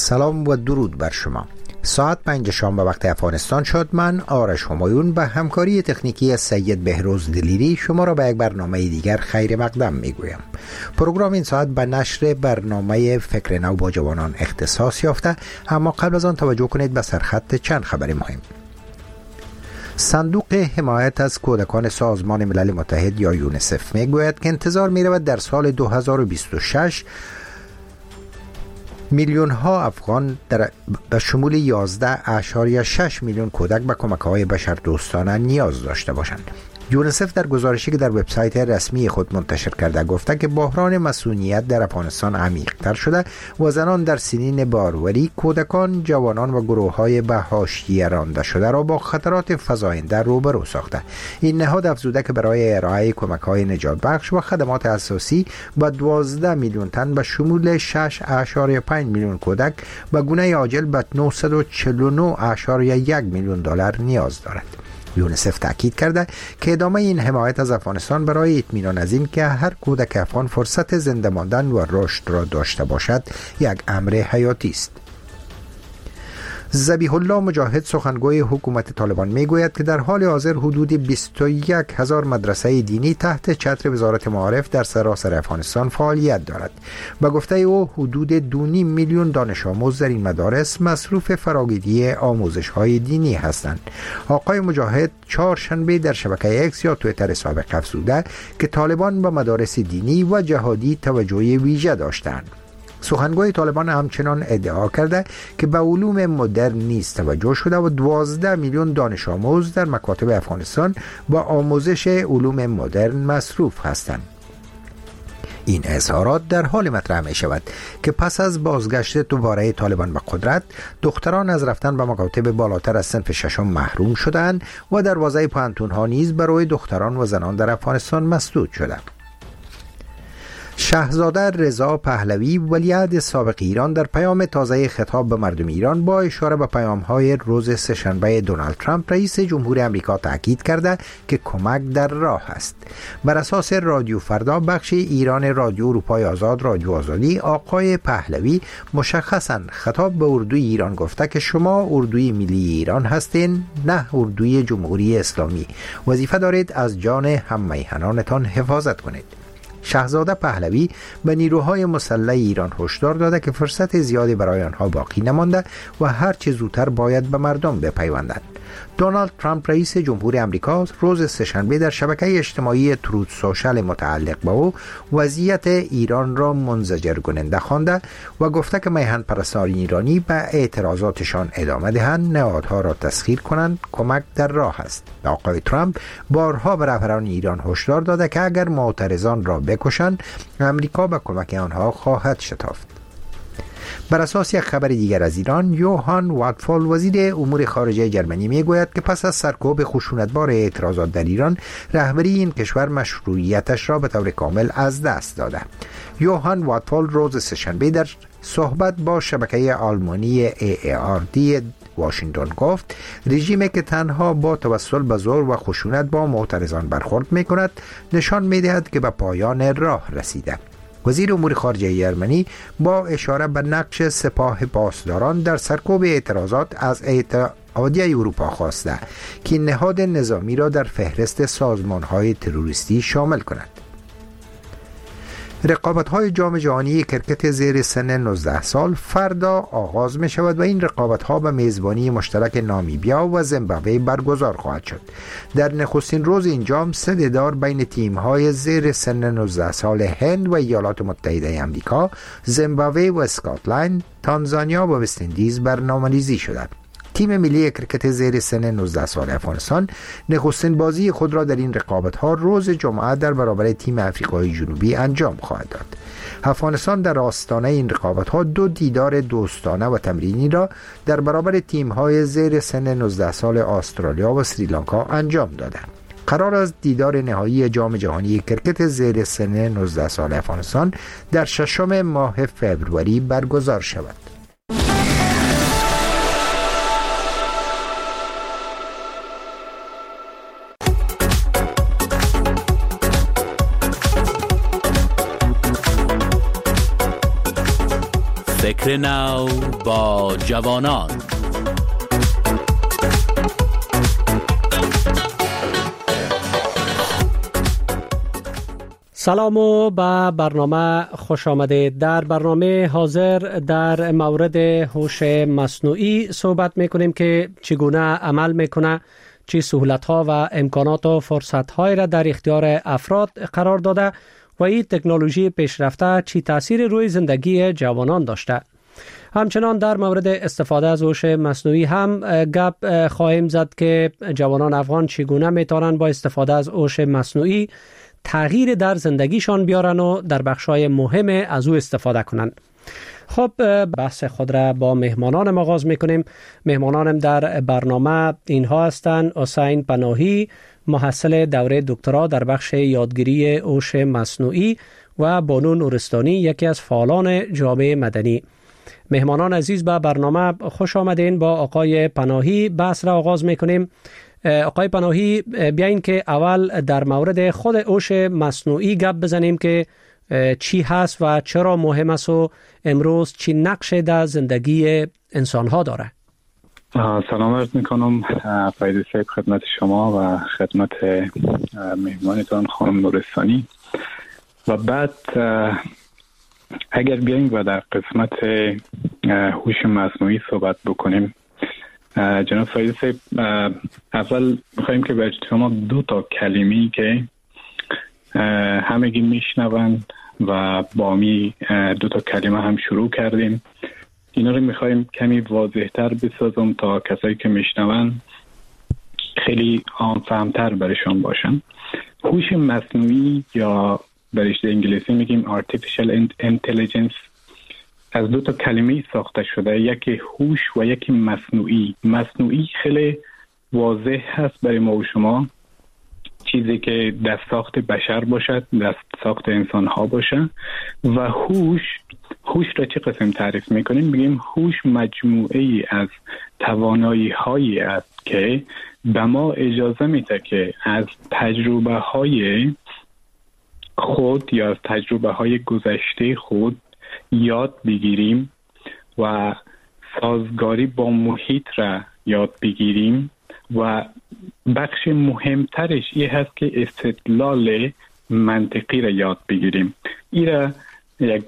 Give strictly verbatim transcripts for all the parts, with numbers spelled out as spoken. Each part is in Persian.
سلام و درود بر شما. ساعت پنج شام به وقت افغانستان شد. من آرش همایون به همکاری تکنیکی سید بهروز دلیری شما را به یک برنامه دیگر خیر مقدم میگویم. پروگرام این ساعت به نشر برنامه فکر نو با جوانان اختصاص یافته، اما قبل از آن توجه کنید به سرخط چند خبر مهم. صندوق حمایت از کودکان سازمان ملل متحد یا یونیسف میگوید که انتظار می‌رود در سال دو هزار و بیست و شش میلیون ها افغان در به شمول یازده اشاریه شش میلیون کودک به کمک‌های بشردوستانه نیاز داشته باشند. یونیسف در گزارشی که در وبسایت رسمی خود منتشر کرده گفته که بحران مسئولیت در افغانستان عمیق‌تر شده و زنان در سنین باروری، کودکان، جوانان و گروه‌های به حاشیه رانده شده را با خطرات فزاینده روبرو ساخته. این نهاد افزوده که برای ارائه کمک‌های نجات بخش و خدمات اساسی به دوازده میلیون تن به شمول شش اشاریه پنج میلیون کودک به گونه عاجل به نهصد و چهل و نه اشاریه یک میلیون دلار نیاز دارد. یونیسف تاکید کرده که ادامه این حمایت از افغانستان برای اطمینان از این که هر کودک افغان فرصت زنده ماندن و رشد را داشته باشد یک امر حیاتی است. ذبیح الله مجاهد سخنگوی حکومت طالبان میگوید که در حال حاضر حدود بیست و یک هزار مدرسه دینی تحت چتر وزارت معارف در سراسر افغانستان فعالیت دارد. به گفته او حدود دو و نیم میلیون دانش آموز در این مدارس مصروف فراگیری آموزش های دینی هستند. آقای مجاهد چهارشنبه در شبکه اکس یا توییتر سابق افزوده که طالبان به مدارس دینی و جهادی توجه ویژه داشتند. سخنگوی طالبان همچنان ادعا کرده که به علوم مدرن نیز توجه شده و دوازده میلیون دانش آموز در مکاتب افغانستان با آموزش علوم مدرن مصروف هستند. این اظهارات در حال مطرح می شود که پس از بازگشت دوباره طالبان به قدرت، دختران از رفتن به مکاتب بالاتر از صنف ششم محروم شدند و دروازه پانتون‌ها نیز برای دختران و زنان در افغانستان مسدود شده. شاهزاده رضا پهلوی ولیعهد سابق ایران در پیام تازه خطاب به مردم ایران با اشاره به پیام‌های روز سه‌شنبه دونالد ترامپ رئیس جمهور آمریکا تاکید کرده که کمک در راه است. بر اساس رادیو فردا بخش ایران رادیو اروپای آزاد رادیو آزادی، آقای پهلوی مشخصاً خطاب به اردوی ایران گفته که شما اردوی ملی ایران هستین، نه اردوی جمهوری اسلامی. وظیفه دارید از جان هم میهنانتان حفاظت کنید. شاهزاده پهلوی به نیروهای مسلح ایران هشدار داده که فرصت زیادی برای آنها باقی نمانده و هر چه زودتر باید به مردم بپیوندند. دونالد ترامپ رئیس جمهور آمریکا روز سه‌شنبه در شبکه اجتماعی تروت سوشال متعلق به او وضعیت ایران را منزجر کننده خوانده و گفته که میهن پرستان ایرانی به اعتراضاتشان ادامه دهند، نهادها را تسخیر کنند، کمک در راه است. آقای ترامپ بارها به رهبران ایران هشدار داده که اگر معترضان را بکشند، آمریکا به کمک آنها خواهد شتافت. بر اساس یک خبر دیگر از ایران، یوهان واتفال وزیر امور خارجه جرمنی میگوید که پس از سرکوب خشونتبار اعتراضات در ایران، رهبری این کشور مشروعیتش را به طور کامل از دست داده. یوهان واتفال روز سه‌شنبه در صحبت با شبکه آلمانی ای ای آر دی واشنگتن گفت رژیمی که تنها با توسل به زور و خشونت با معترضان برخورد میکند نشان میدهد که به پایان راه رسیده. وزیر امور خارجه جرمنی با اشاره به نقش سپاه پاسداران در سرکوب اعتراضات از اتحادیه اروپا خواسته که نهاد نظامی را در فهرست سازمان‌های تروریستی شامل کند. رقابت‌های جام جهانی کرکت زیر سن نوزده سال فردا آغاز می شود و این رقابت‌ها به میزبانی مشترک نامیبیا و زیمبابوه برگزار خواهد شد. در نخستین روز این جام سه دیدار بین تیم‌های زیر سن نوزده سال هند و ایالات متحده آمریکا، زیمبابوه و اسکاتلند، تانزانیا و وست اندیز برنامه‌ریزی شده. تیم ملی کرکت زیر سن نوزده سال افغانستان نخستین بازی خود را در این رقابت‌ها روز جمعه در برابر تیم آفریقای جنوبی انجام خواهد داد. افغانستان در آستانه این رقابت‌ها دو دیدار دوستانه و تمرینی را در برابر تیم‌های زیر سن نوزده سال استرالیا و سریلانکا انجام داده. قرار است دیدار نهایی جام جهانی کرکت زیر سن نوزده سال افغانستان در ششم ماه فوریه برگزار شود. فکر نو با جوانان. سلام و به برنامه خوش آمدید. در برنامه حاضر در مورد هوش مصنوعی صحبت میکنیم که چگونه عمل میکنه، چه سهولت‌ها و امکانات و فرصت‌های را در اختیار افراد قرار داده و این تکنولوژی پیشرفته چه تأثیر روی زندگی جوانان داشته. همچنان در مورد استفاده از هوش مصنوعی هم گپ خواهیم زد که جوانان افغان چگونه میتونن با استفاده از هوش مصنوعی تغییر در زندگیشان بیارن و در بخشای مهم از او استفاده کنن. خب بحث خود را با مهمانانم آغاز میکنیم. مهمانانم در برنامه اینها هستند: حسین پناهی، محصل دوره دکترا در بخش یادگیری هوش مصنوعی، و بانو نورستانی، یکی از فعالان جامعه مدنی. مهمانان عزیز، به برنامه خوش آمدین. با آقای پناهی بحث را آغاز میکنیم. آقای پناهی، بیاین که اول در مورد خود هوش مصنوعی گپ بزنیم که چی هست و چرا مهم است و امروز چی نقش در زندگی انسان ها داره. سلام عرض میکنم فایده صاحب خدمت شما و خدمت مهمانتان خانم نورستانی. و بعد اگر بیاییم و در قسمت هوش مصنوعی صحبت بکنیم، جناب فایده صاحب، اول میخواییم که به شما دو تا کلمه‌ای که همگی میشنوند و با می دو تا کلمه هم شروع کردیم، اینا رو میخواییم کمی واضح‌تر بسازم تا کسایی که میشنوند خیلی عام فهمتر برشان باشن. هوش مصنوعی یا به رشته انگلیسی میگیم artificial intelligence از دو تا کلمه ساخته شده، یکی هوش و یکی مصنوعی. مصنوعی خیلی واضح هست برای ما و شما، چیزی که دست ساخت بشر باشد، دست ساخت انسان ها باشه. و هوش، هوش را چه قسم تعریف میکنیم؟ بگیم هوش مجموعه ای از توانایی هایی است که به ما اجازه میده که از تجربه های خود یا از تجربه های گذشته خود یاد بگیریم و سازگاری با محیط را یاد بگیریم. و بخش مهمترش این هست که استدلال منطقی را یاد بگیریم. این را یک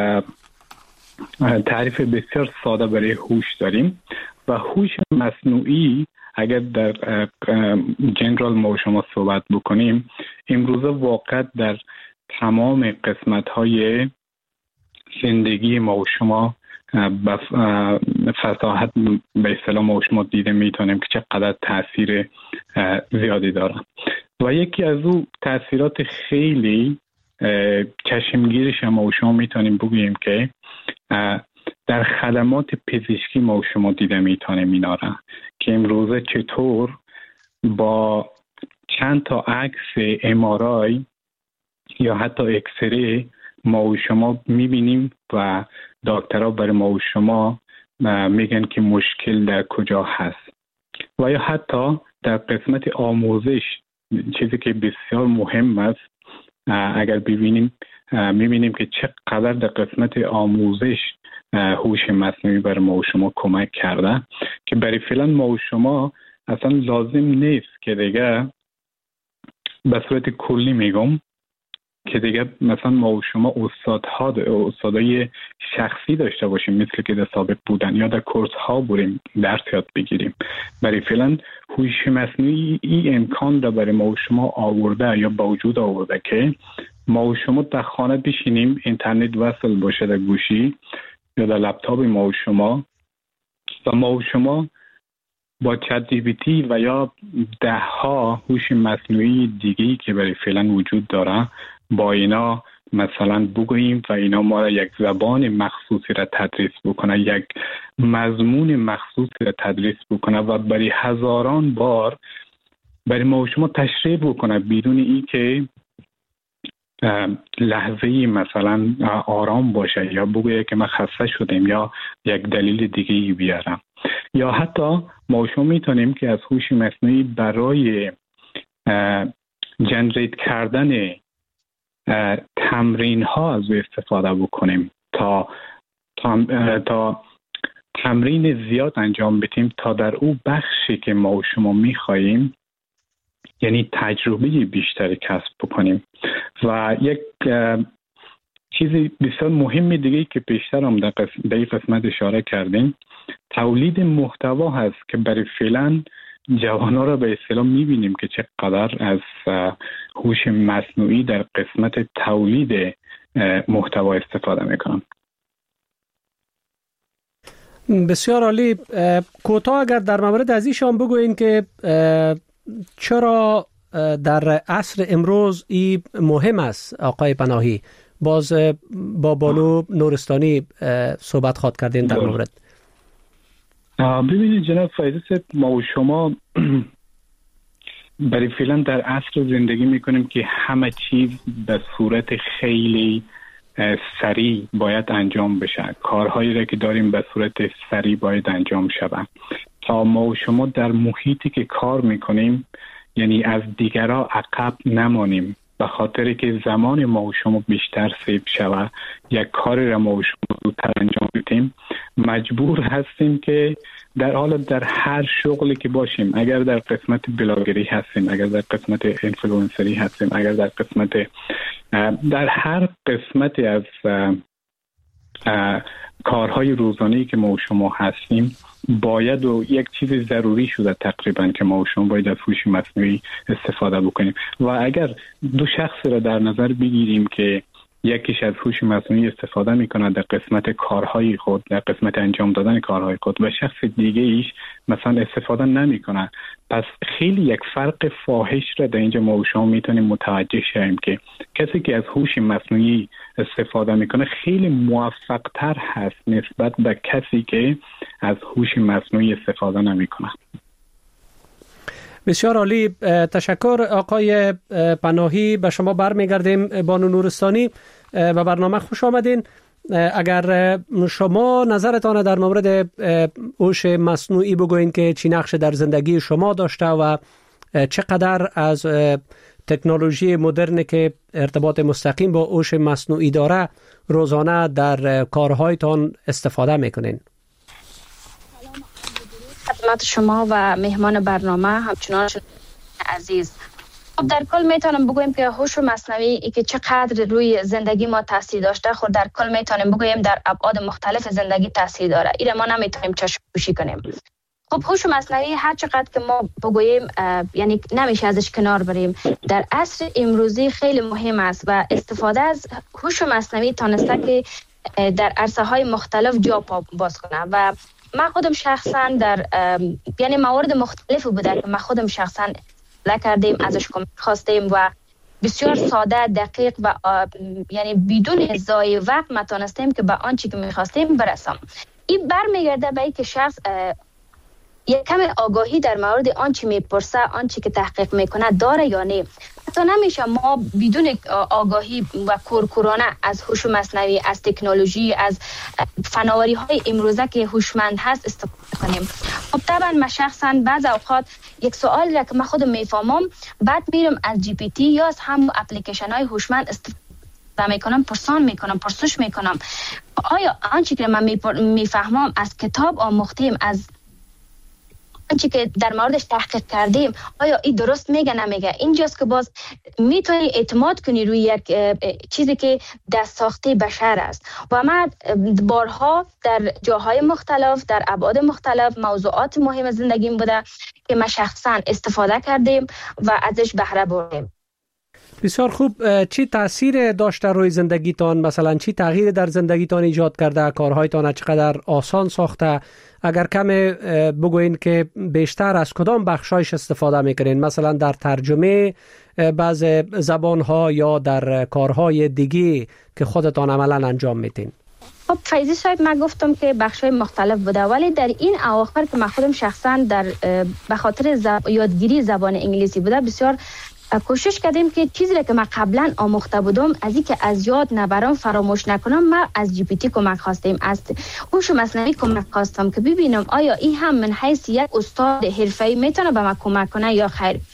تعریف بسیار ساده برای هوش داریم. و هوش مصنوعی اگر در جنرال ما و شما صحبت بکنیم، امروزه واقع در تمام قسمت های زندگی ما و شما به فصاحت به اصطلاح ما و شما دیده میتونیم که چقدر تاثیر زیادی داره. و یکی از او تاثیرات خیلی چشمگیرش ما و شما میتونیم بگوییم که در خدمات پزشکی ما و شما دیده میتونیم اینا را که امروزه چطور با چند تا عکس ام آر آی یا حتی اکسری ما و شما میبینیم و دکترها برای ما و شما میگن که مشکل در کجا هست. و یا حتی در قسمت آموزش، چیزی که بسیار مهم است، اگر ببینیم میبینیم که چقدر در قسمت آموزش هوش مصنوعی برای ما و شما کمک کرده که برای فعلا ما و شما اصلا لازم نیست که دیگه به صورت کلی میگم که دیگه مثلا ما و شما استادها استادای شخصی داشته باشیم مثل که در سابق بودن یا در کورس ها بریم درس یاد بگیریم. برای فعلا هوش مصنوعی این امکان را برای ما و شما آورده یا با وجود آورده که ما و شما در خانه بشینیم، اینترنت وصل باشه در گوشی یا در لپتاپ ما و شما و ما و شما با چت جی پی تی و یا ده ها هوش مصنوعی دیگه‌ای که برای فعلا وجود داره با اینا مثلا بگوییم و اینا ما را یک زبان مخصوصی را تدریس بکنه، یک مضمون مخصوصی را تدریس بکنه و برای هزاران بار برای ما و شما تشریح بکنه بدون این که لحظه‌ای مثلا آرام باشه یا بگویه که من خسته شدم یا یک دلیل دیگه‌ای بیارم. یا حتی ما شما میتونیم که از هوش مصنوعی برای جنریت کردن تمرین ها از استفاده بکنیم تا تا, تا تمرین زیاد انجام بدیم تا در او بخشی که ما و شما میخواییم، یعنی تجربه بیشتری کسب بکنیم. و یک چیزی بسیار مهمی دیگه که بیشتر هم در این قسمت اشاره کردیم، تولید محتوا هست که برای فعلا جوان‌ها را به اصطلاح می‌بینیم که چقدر از هوش مصنوعی در قسمت تولید محتوا استفاده میکنن. بسیار عالی. کوتاه اگر در مورد از ایشان بگوین که چرا در عصر امروز این مهم است آقای پناهی؟ باز با بانو نورستانی صحبت خواد کردین در مورد. ببینید جناب فایزی صاحب، ما و شما برای فعلا در عصر زندگی میکنیم که همه چیز به صورت خیلی سریع باید انجام بشه. کارهایی را که داریم به صورت سریع باید انجام شود. تا ما و شما در محیطی که کار میکنیم، یعنی از دیگرها عقب نمانیم، به خاطری که زمان ما و شما بیشتر سیو شود، یک کاری را ما و شما زودتر انجام بدیم، مجبور هستیم که در حال در هر شغلی که باشیم، اگر در قسمت بلاگری هستیم، اگر در قسمت اینفلوئنسری هستیم، اگر در قسمت در هر قسمتی از کارهای روزانه‌ای که ما و شما هستیم، باید و یک چیز ضروری شده تقریبا که ما و شما باید از هوش مصنوعی استفاده بکنیم. و اگر دو شخص را در نظر بگیریم که یکیش از هوش مصنوعی استفاده میکنه در قسمت کارهای خود، در قسمت انجام دادن کارهای خود، و شخص دیگه ایش مثلا استفاده نمیکنه، پس خیلی یک فرق فاحش را در اینجا ما و شما میتونیم متوجه شویم که کسی که از هوش مصنوعی استفاده میکنه خیلی موفق تر هست نسبت به کسی که از هوش مصنوعی استفاده نمیکنه. بسیار عالی، تشکر آقای پناهی. به شما برمیگردیم بانو نورستانی و برنامه خوش آمدین. اگر شما نظرتان در مورد هوش مصنوعی بگوین که چی نقش در زندگی شما داشته و چقدر از تکنولوژی مدرن که ارتباط مستقیم با هوش مصنوعی داره روزانه در کارهایتان استفاده میکنین. خدمت شما و مهمان برنامه همچنان عزیز. خب در کل میتونم بگویم که هوش مصنوعی که چقدر روی زندگی ما تاثیر داشته، خود در کل میتونیم بگویم در ابعاد مختلف زندگی تاثیر داره. این ما نمیتونیم چشم پوشی کنیم. خب هوش مصنوعی هر چقدر که ما بگوییم یعنی نمیشه ازش کنار بریم. در عصر امروزی خیلی مهم است و استفاده از هوش مصنوعی تانسته که در عرصه های مختلف جا پا باز کنه. و من خودم شخصا در یعنی موارد مختلف بوده که من خودم شخصا کردیم، ازش کمک خواستیم و بسیار ساده، دقیق و یعنی بدون ضایع وقت ما تونستیم که به آنچه که می‌خواستیم برسیم. این برمیگرده به اینکه شخص یک کم آگاهی در مورد آنچه میپرسه، آنچه که تحقیق میکنه داره یا نه. حتی نمیشه ما بدون آگاهی و کورکورانه از هوش مصنوعی، از تکنولوژی، از فناوری های امروزه که هوشمند هست استفاده کنیم. خب طبعا من شخصا بعض اوقات یک سوالی را که من خودم میفهمم بعد میرم از جی پی تی یا از هم اپلیکیشن های هوشمند استفاده میکنم، پرسان میکنم، پرسش میکنم آیا آنچه که من میفهمم از کتاب آموختیم، از آنچه که در موردش تحقیق کردیم، آیا این درست میگه نمیگه؟ اینجاست که باز میتونی اعتماد کنی روی یک چیزی که دست ساخته بشر است. و من بارها در جاهای مختلف، در ابعاد مختلف، موضوعات مهم زندگیم بوده که ما شخصا استفاده کردیم و ازش بهره بردیم. بسیار خوب. چی تاثیر داشته روی زندگیتان؟ مثلا چی تغییر در زندگیتان ایجاد کرده؟ کارهایتان چقدر آسان ساخته؟ اگر کم بگوین که بیشتر از کدام بخشایش استفاده میکنین؟ مثلا در ترجمه بعض زبانها یا در کارهای دیگه که خودتان عملا انجام میتین؟ خب فیضی صاحب، من گفتم که بخشای مختلف بوده، ولی در این اواخر که من خودم شخصا در به خاطر زب... یادگیری زبان انگلیسی بوده بسیار کوشش کردیم که چیزی را که من قبلا آموخته بودم از این که از یاد نبرم، فراموش نکنم، ما از جی پی تی کمک خواستیم، از هوش مصنوعی کمک خواستم که ببینم آیا این هم من حیث یک استاد حرفه‌ای میتونه به من کمک کنه یا خیر.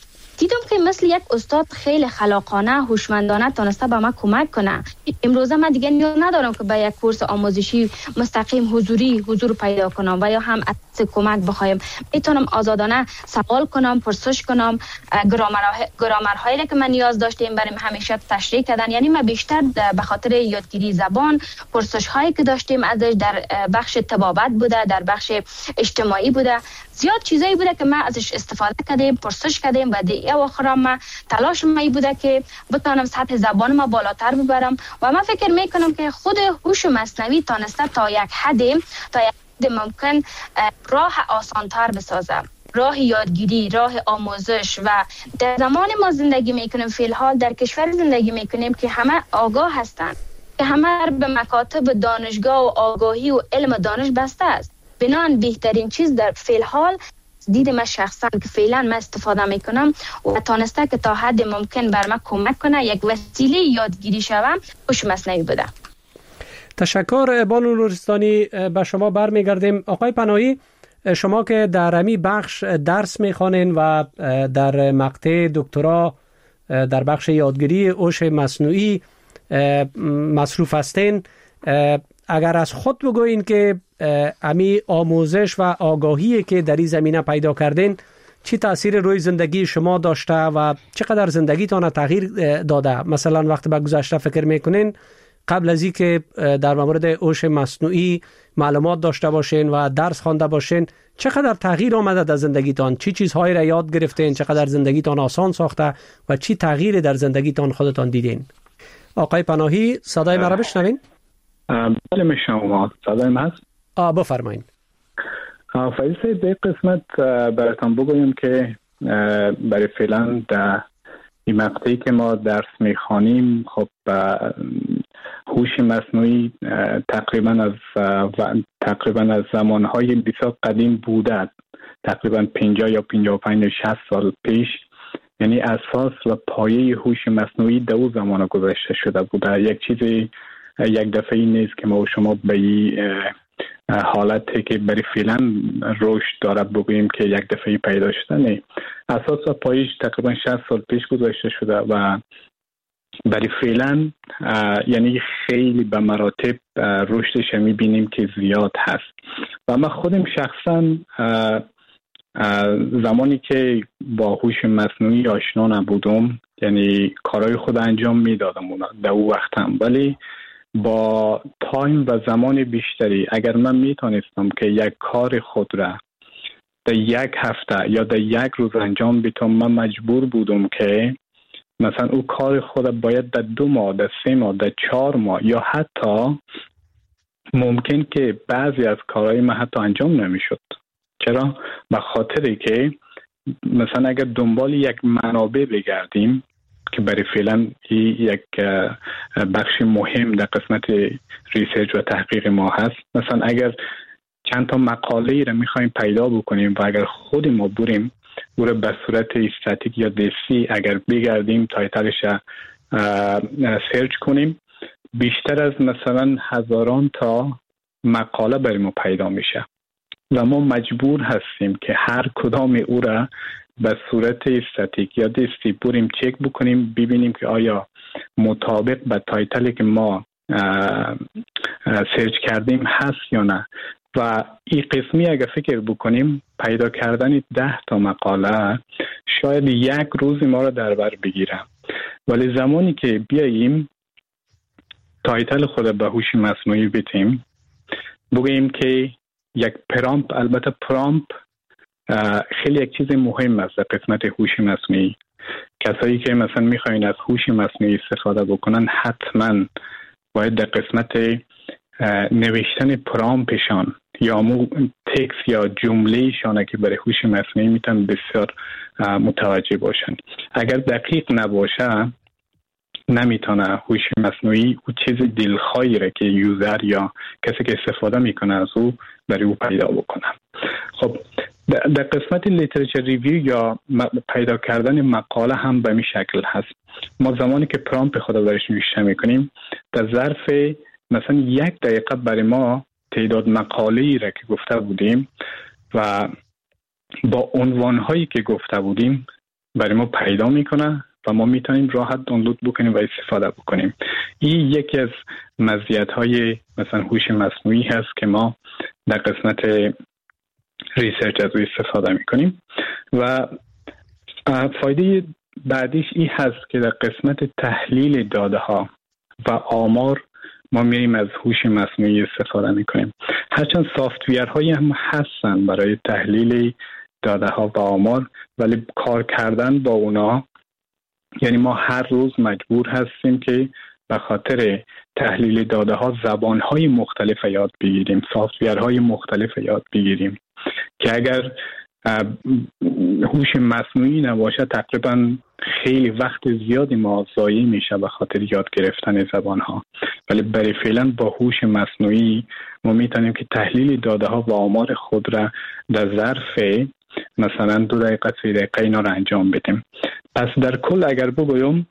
دیدم که مثل یک استاد خیلی خلاقانه هوشمندانه تونسته به من کمک کنه. امروزه من دیگه نیاز ندارم که به یک کورس آموزشی مستقیم حضوری حضور پیدا کنم و یا هم از کمک بخوایم. میتونم آزادانه سوال کنم، پرسش کنم، گرامرهایی که من نیاز داشتم برای همیشه تشریح کردن. یعنی من بیشتر به خاطر یادگیری زبان پرسش هایی که داشتیم ازش در بخش طبابت بوده، در بخش اجتماعی بوده، زیاد چیزایی بوده که ما ازش استفاده کردیم، پرسش کردیم و دیگه آخر ما تلاش می بوده که بتونم سطح زبان ما بالاتر ببرم و من فکر میکنم که خود هوش مصنوعی تونسته تا یک حد تا یک حد ممکن راه آسانتر بسازه، راه یادگیری، راه آموزش. و در زمان ما زندگی میکنیم، فی الحال در کشور زندگی میکنیم که همه آگاه هستند، که همه به مکاتب دانشگاه و آگاهی و علم دانش بسته است. بنان بهترین چیز در فی الحال دید من شخصا که فعلا من استفاده میکنم و تانسته که تا حد ممکن بر من کمک کنه، یک وسیله یادگیری شوم، هوش مصنوعی بوده. تشکر بانو لرستانی. به شما برمیگردیم. آقای پناهی، شما که در امی بخش درس میخوانین و در مقطع دکترا در بخش یادگیری هوش مصنوعی مصروف هستین، اگر از خود بگوین که امی آموزش و آگاهی که در این زمینه پیدا کردین چی تأثیر روی زندگی شما داشته و چقدر زندگیتان تغییر داده؟ مثلا وقتی به گذشته فکر میکنین، قبل از این که در مورد هوش مصنوعی معلومات داشته باشین و درس خوانده باشین، چقدر تغییر آمده در زندگیتان؟ چی چیزهایی را یاد گرفتین؟ چقدر زندگیتان آسان ساخته و چی تغییری در زندگیتان خودتان دیدین؟ آقای پناهی، صدای مرا بشنوین؟ بله میشنوم. صدای من هست؟ آ بفرمایید. فایز به قسمت براتون بگویم که برای فعلا در این مقطعی که ما درس میخوانیم، خب هوش مصنوعی تقریبا از تقریبا از زمانهای بسیار قدیم بوده، تقریبا پنجاه یا پنجاه و پنج شصت سال پیش. یعنی اساس و پایه هوش مصنوعی در اون زمان گذاشته شده بوده. یک چیزی یک دفعه این نیست که ما و شما به این حالتی که برای فعلا رشد داره بگوییم که یک دفعه پیدا شده. نه، اساس و پایش تقریبا شصت سال پیش گذاشته شده و برای فعلا یعنی خیلی به مراتب رشدش میبینیم که زیاد هست. و من خودم شخصا زمانی که با هوش مصنوعی آشنا نبودم، یعنی کارهای خود انجام میدادم در اون وقت هم، ولی با تایم و زمان بیشتری اگر من میتونستم که یک کار خود را در یک هفته یا در یک روز انجام بدم، من مجبور بودم که مثلا او کار خود باید در دو ماه، در سه ماه، در چهار ماه یا حتی ممکن که بعضی از کارهای من حتی انجام نمیشد. چرا؟ به خاطری که مثلا اگر دنبال یک منابع بگردیم که برای فعلا یک بخش مهم در قسمت ریسرچ و تحقیق ما هست، مثلا اگر چند تا مقاله ای را میخوایم پیدا بکنیم و اگر خود ما بریم او را به صورت استاتیک یا دستی اگر بگردیم تایتلش سرچ کنیم، بیشتر از مثلا هزاران تا مقاله برای ما پیدا میشه و ما مجبور هستیم که هر کدام او را به صورت استاتیک یا دستی بریم چک بکنیم، ببینیم که آیا مطابق به تایتلی که ما سرچ کردیم هست یا نه. و این قسمی اگر فکر بکنیم، پیدا کردن ده تا مقاله شاید یک روز ما را در بر بگیره، ولی زمانی که بیاییم تایتل خود به هوش مصنوعی بدیم، بگوییم که یک پرامپ، البته پرامپ خیلی یک چیز مهم است در قسمت هوش مصنوعی. کسایی که مثلا میخواین از هوش مصنوعی استفاده بکنن حتما باید در قسمت نوشتن پرامپشان یا مو تکس یا جملهشان که برای هوش مصنوعی میتونن بسیار متوجه باشن. اگر دقیق نباشه نمیتونه هوش مصنوعی او چیز دلخواهی را که یوزر یا کسی که استفاده میکنه از او برای او پیدا بکنه. خب در قسمت لیترچر ریویو یا پیدا کردن مقاله هم به این شکل هست. ما زمانی که پرامپت خود برایش نوشته میکنیم، در ظرف مثلا یک دقیقه برای ما تعداد مقاله‌ای را که گفته بودیم و با عنوان‌هایی که گفته بودیم برای ما پیدا میکنه و ما میتونیم راحت دانلود بکنیم و استفاده بکنیم. این یکی از مزیت‌های مثلا هوش مصنوعی هست که ما در قسمت ریسرچ از او استفاده میکنیم. و فایده بعدیش این هست که در قسمت تحلیل داده ها و آمار ما میریم از هوش مصنوعی استفاده میکنیم. هرچند سافتویرهایی هم هستن برای تحلیل داده ها و آمار، ولی کار کردن با اونا، یعنی ما هر روز مجبور هستیم که به خاطر تحلیل داده ها زبان های مختلف یاد بگیریم، سافتویرهای مختلف یاد بگیریم که اگر هوش مصنوعی نباشه تقریبا خیلی وقت زیادی ما ضایع میشه به خاطر یاد گرفتن زبان ها. ولی برای فعلا با هوش مصنوعی ما میتونیم که تحلیل داده ها و آمار خود را در ظرف مثلا دو دقیقه سه دقیقه اینا را انجام بدیم. پس در کل اگر بگویم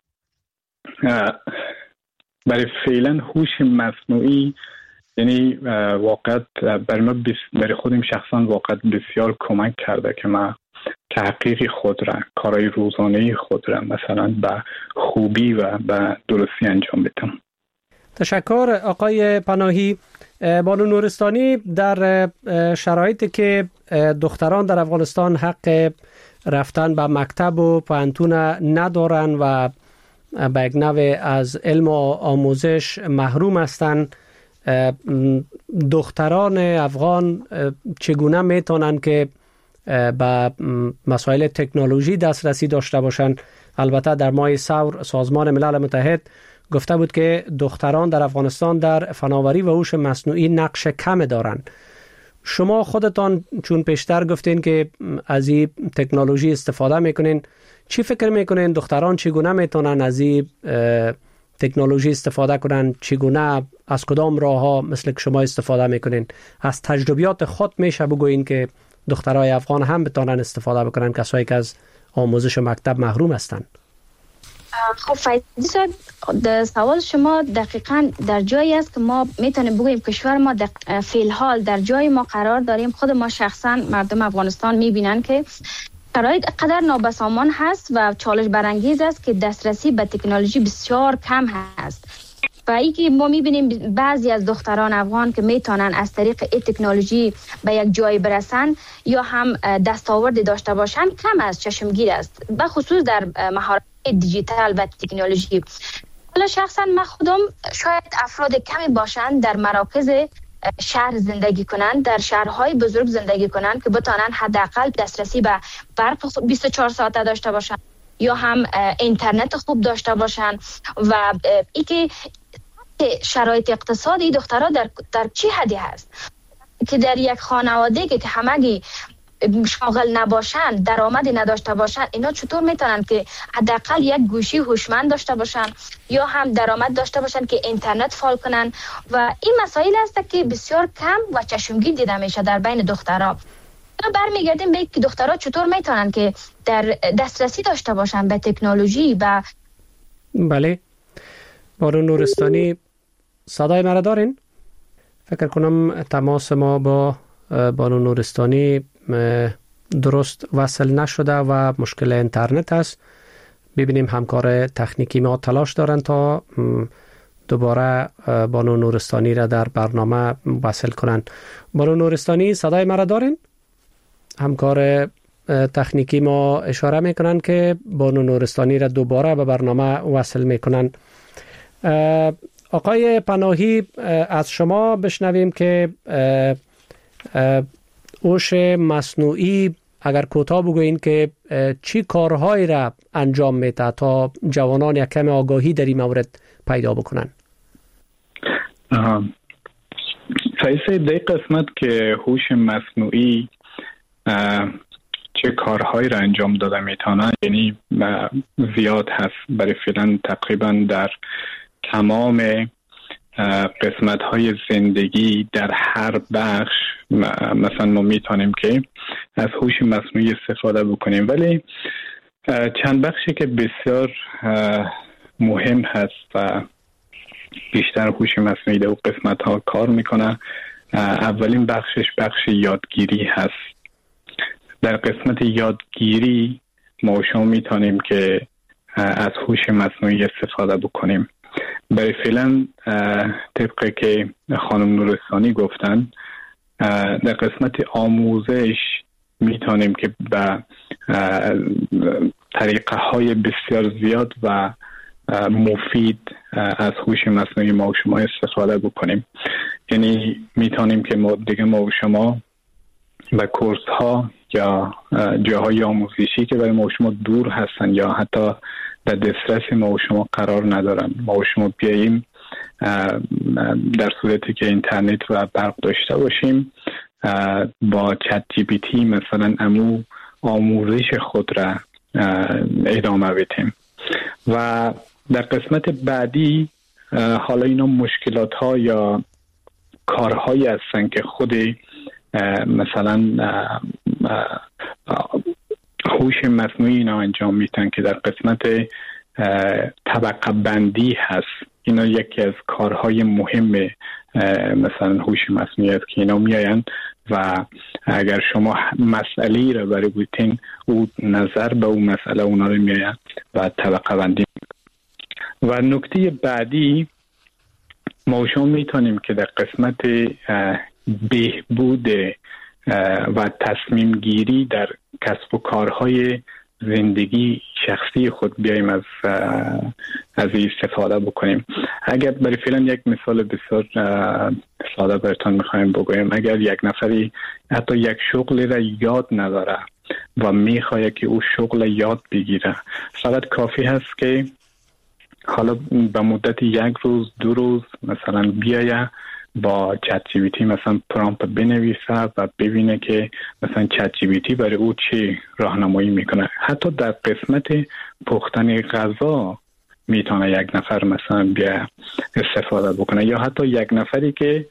برای فعلا هوش مصنوعی یعنی واقعا برای ما برای خودم شخصا واقعا بسیار کمک کرده که ما تحقیق خود را، کارهای روزانه خود را مثلا به خوبی و به درستی انجام بدم. تشکر آقای پناهی. بانو نورستانی، در شرایطی که دختران در افغانستان حق رفتن به مکتب و پانتون ندارن و به یک نوع از علم و آموزش محروم هستند، دختران افغان چگونه میتونن که به مسائل تکنولوژی دسترسی داشته باشند؟ البته در ماه ثور سازمان ملل متحد گفته بود که دختران در افغانستان در فناوری و هوش مصنوعی نقش کم دارند. شما خودتان چون پیشتر گفتین که از این تکنولوژی استفاده میکنین، چی فکر میکنین دختران چگونه میتونن از این تکنولوژی استفاده کنن؟ چگونه، از کدام راه ها مثل که شما استفاده میکنین؟ از تجربیات خود میشه بگوین که دخترای افغان هم بتونن استفاده بکنن، کسایی که از آموزش مکتب محروم هستند؟ خب فایده صاحب، سوال شما دقیقاً در جایی است که ما میتونیم بگوییم کشور ما فی الحال در جای ما قرار داریم. خود ما شخصاً مردم افغانستان میبینن که شرایط قدر نابسامان هست و چالش برانگیز است که دسترسی به تکنولوژی بسیار کم هست. و ای که ما میبینیم بعضی از دختران افغان که میتونن از طریق این تکنولوژی به یک جای برسن یا هم دستاوردی داشته باشن کم از چشمگیر است، به خصوص در مهارت دیجیتال و تکنولوژی. حالا شخصا من خودم شاید افراد کمی باشن در مراکز شهر زندگی کنند، در شهرهای بزرگ زندگی کنند که بتونن حداقل دسترسی به برق بیست و چهار ساعته داشته باشن یا هم اینترنت خوب داشته باشن. و ای که شرایط اقتصادی دخترها در در چی حدی هست که در یک خانواده که همگی شاغل نباشن، درآمدی نداشته باشن، اینا چطور میتونن که حداقل یک گوشی هوشمند داشته باشن یا هم درآمد داشته باشن که اینترنت فعال کنن؟ و این مسائل است که بسیار کم و چشمگیر دیده میشه در بین دخترها. برمیگردیم به که دخترها چطور میتونن که در دسترسی داشته باشن به تکنولوژی. و بله، بانو نورستانی صدای مرا دارین؟ فکر کنم تماس ما با بانو نورستانی درست وصل نشده و مشکل اینترنت است. ببینیم همکار تکنیکی ما تلاش دارن تا دوباره بانو نورستانی را در برنامه وصل کنن. بانو نورستانی صدای مرا دارین؟ همکار تکنیکی ما اشاره میکنن که بانو نورستانی را دوباره به برنامه وصل میکنن. آقای پناهی، از شما بشنویم که هوش مصنوعی اگر کوتاه بگوین که چی کارهایی را انجام میده تا جوانان یک کم آگاهی در این مورد پیدا بکنن؟ فایده در قسمت که هوش مصنوعی چه کارهایی را انجام داده میتونه یعنی زیاد هست. برای فعلا تقریبا در تمام قسمت های زندگی در هر بخش مثلا ما میتونیم که از هوش مصنوعی استفاده بکنیم، ولی چند بخشی که بسیار مهم هست و بیشتر هوش مصنوعی در قسمت ها کار میکنه. اولین بخشش بخش یادگیری هست. در قسمت یادگیری ما شما میتونیم که از هوش مصنوعی استفاده بکنیم. برای فعلا طبقه که خانم نورستانی گفتن در قسمت آموزش میتونیم که به طریقه های بسیار زیاد و مفید از هوش مصنوعی ما و شما استفاده بکنیم. یعنی میتونیم که ما دیگه ما و شما به کورس ها یا جاهای آموزشی که برای ما و شما دور هستن یا حتی در دسترس ما و شما قرار ندارن، ما و شما بیاییم در صورتی که اینترنت و برق داشته باشیم با چت جی پی تی مثلا امو آموزش خود را ادامه بدیم. و در قسمت بعدی حالا اینا مشکلات ها یا کارهایی هستن که خود مثلا هوش مصنوعی اینا انجام میتن که در قسمت طبقه بندی هست. اینا یکی از کارهای مهم مثلا هوش مصنوعی است که اینا میاین و اگر شما مسئله را برای بودین او نظر به اون مسئله اونا رو میاین و طبقه بندی. و نکته بعدی ما شما میتونیم که در قسمت بهبود و تصمیم گیری در کسب و کارهای زندگی شخصی خود بیاییم از از این استفاده بکنیم. اگر برای فعلا یک مثال بسیار ساده براتون میخوایم بگویم، اگر یک نفری حتی یک شغل را یاد نداره و میخواد که او شغل یاد بگیره، فقط کافی هست که حالا به مدت یک روز دو روز مثلا بیایه با چت جی پی تی مثلا پرامپت بنویسه و ببینه که مثلا چت جی پی تی برای او چی راهنمایی میکنه. حتی در قسمت پختن غذا میتونه یک نفر مثلا بیا استفاده بکنه، یا حتی یک نفری که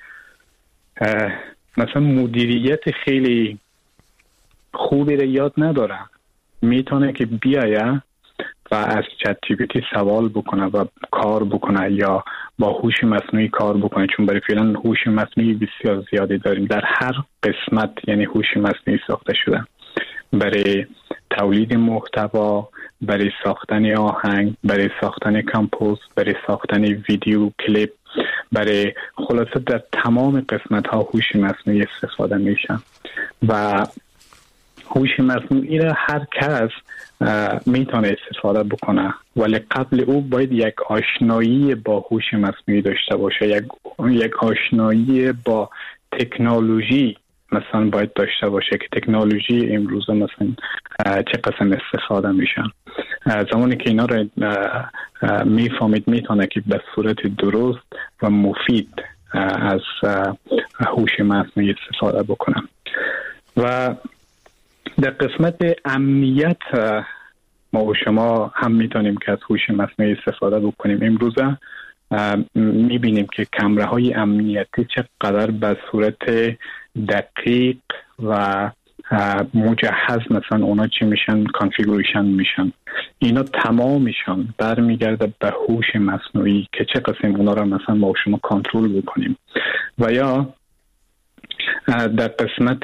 مثلا مدیریت خیلی خوبی رو یاد نداره میتونه که بیایه و از چت جی پی تی سوال بکنه و کار بکنه یا با هوش مصنوعی کار بکنه، چون برای فعلا هوش مصنوعی بسیار زیادی داریم در هر قسمت. یعنی هوش مصنوعی ساخته شده برای تولید محتوا، برای ساختن آهنگ، برای ساختن کمپوز، برای ساختن ویدیو کلیپ، برای خلاصه در تمام قسمت ها هوش مصنوعی استفاده میشن. و هوش مصنوعی را هر کس میتونه استفاده بکنه، ولی قبل او باید یک آشنایی با هوش مصنوعی داشته باشه، یک یک آشنایی با تکنولوژی مثلا باید داشته باشه که تکنولوژی امروز مثلا چه قسم استفاده میشن. زمانی که اینا را میفهمید میتونه که به صورت درست و مفید از هوش مصنوعی استفاده بکنه. و در قسمت امنیت ما و شما هم میتونیم که از هوش مصنوعی استفاده بکنیم. امروزه میبینیم که کامره های امنیتی چقدر به صورت دقیق و مجهز مثلا اونا چی میشن کانفیگوریشن میشن. اینا تمامشان برمیگرده به هوش مصنوعی که چه قسم اونا را مثلا ما و شما کنترل بکنیم. و یا در قسمت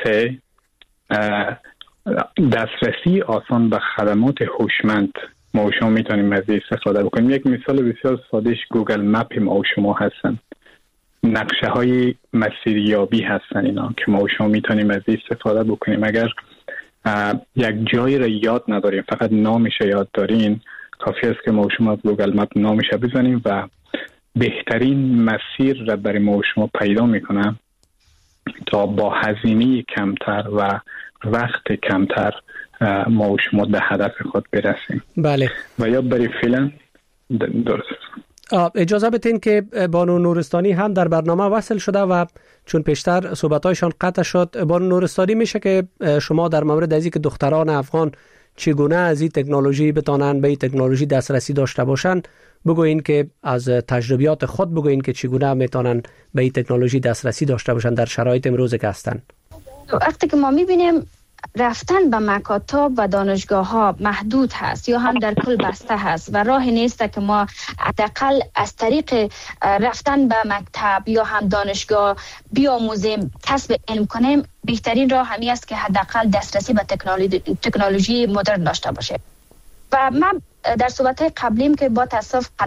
دسترسی آسان به خدمات هوشمند ما و شما میتونیم از این استفاده بکنیم. یک مثال بسیار سادهش گوگل مپ ما و شما هستن، نقشه های مسیریابی هستن اینا که ما و شما میتونیم از این استفاده بکنیم. اگر یک جایی را یاد نداریم فقط نامش یاد دارین، کافی است که ما و شما از گوگل مپ نامش بزنیم و بهترین مسیر را برای ما و شما پیدا میکنه تا با هزینه کمتر و وقت کمتر ما و شما به هدف خود برسیم. بله. و یا برای فعلا درست اجازه بدین که بانو نورستانی هم در برنامه وصل شده و چون پیشتر صحبتایشان قطع شد، بانو نورستانی میشه که شما در مورد از اینکه دختران افغان چگونه از این تکنولوژی بتانن به این تکنولوژی دسترسی داشته باشن بگوین، که از تجربیات خود بگوین که چگونه میتونن به این تکنولوژی دسترسی داشته باشن در شرایط امروز که هستن. وقتی که ما میبینیم رفتن به مکاتب و دانشگاه ها محدود هست یا هم در کل بسته هست و راهی نیست که ما حداقل از طریق رفتن به مکتب یا هم دانشگاه بیاموزیم، کسب علم کنیم، بهترین راه همی است که حداقل دسترسی به تکنولوژی تکنولوژی مدرن داشته باشه. و من در صحبت قبلیم که با تاسف